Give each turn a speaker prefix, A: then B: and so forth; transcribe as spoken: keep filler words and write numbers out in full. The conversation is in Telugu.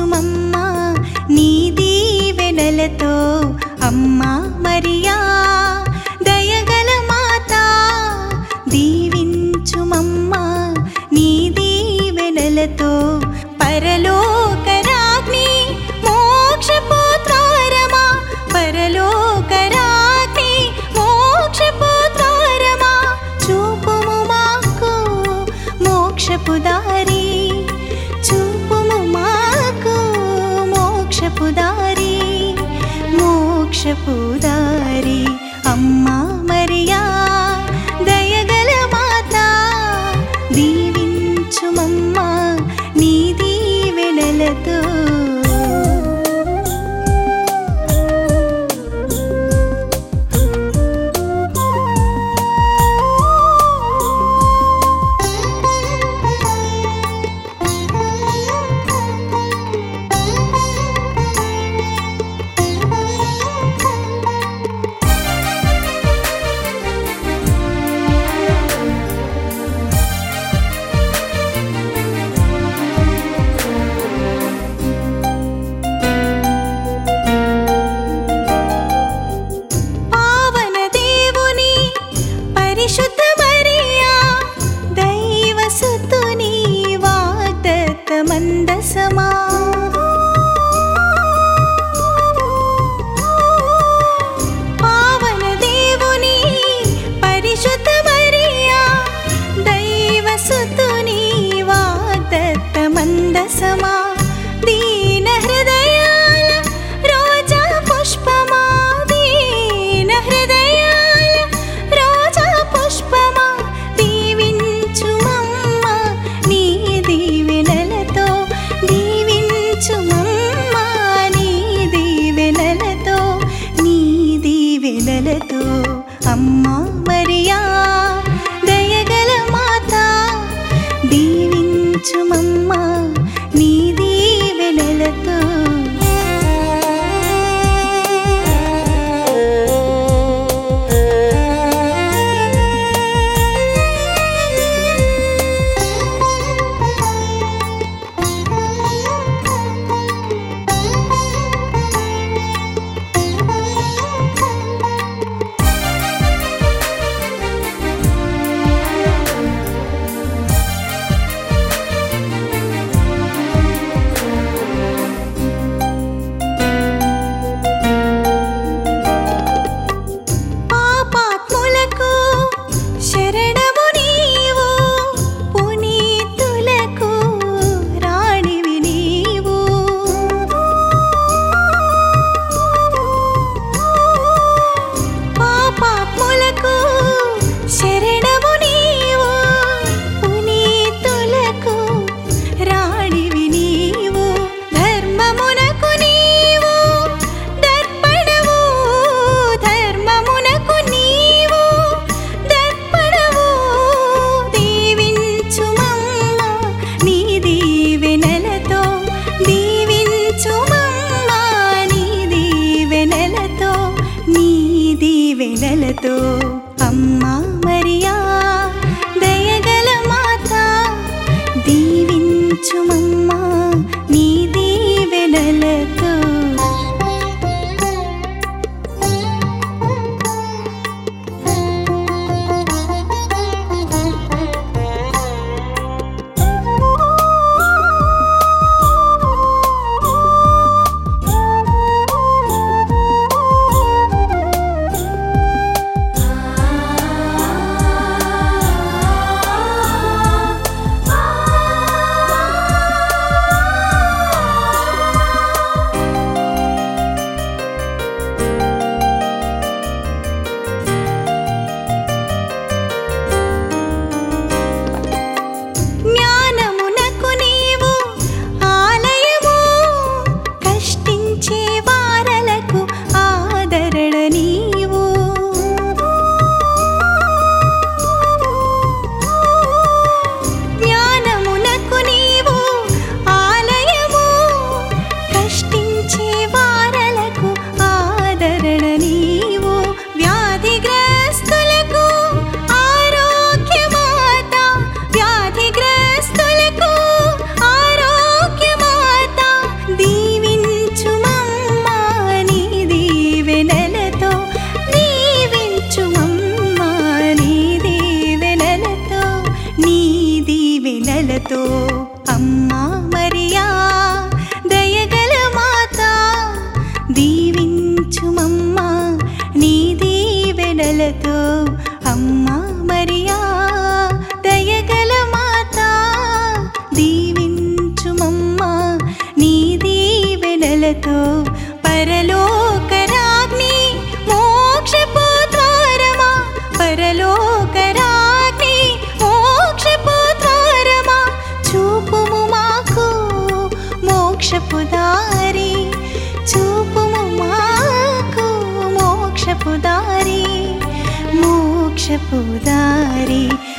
A: దీవించుమమ్మా నీ దీవెనలతో అమ్మా మరియా దయగల మాత దీవించుమమ్మా నీ దీవెనలతో పరలోకరాగ్ని మోక్షపుత్రారమా పరలోకరాగ్ని మోక్షపుత్రారమా చూపుము మాకు మోక్షపు దారి చూపుము మాకు మోక్షపు దారి మోక్షపు దారి అమ్మా మరియా దయగల మాత దీవించుమమ్మా నీ దీవెనలతో పరిశుద్ధ మరియా దైవసుతుని వాగ్దత్త మందసమా పావన దేవుని పరిశుద్ధ మరియా దైవసుతుని వాగ్దత్త మందసమా దీన హృదయాల రోజా పుష్పమా దీన హృదయాల రోజా పుష్పమా దీవించుమమ్మా నీ దీవెనలతో దీవించుమమ్మా దీవెనలతో పరలోకరాగ్ని మోక్షపు ద్వారమా పరలోకరాగ్ని మోక్షపు ద్వారమా చూపుము మాకు మోక్షపు దారి చూపుము మాకు మోక్షపు దారి మోక్షపు దారి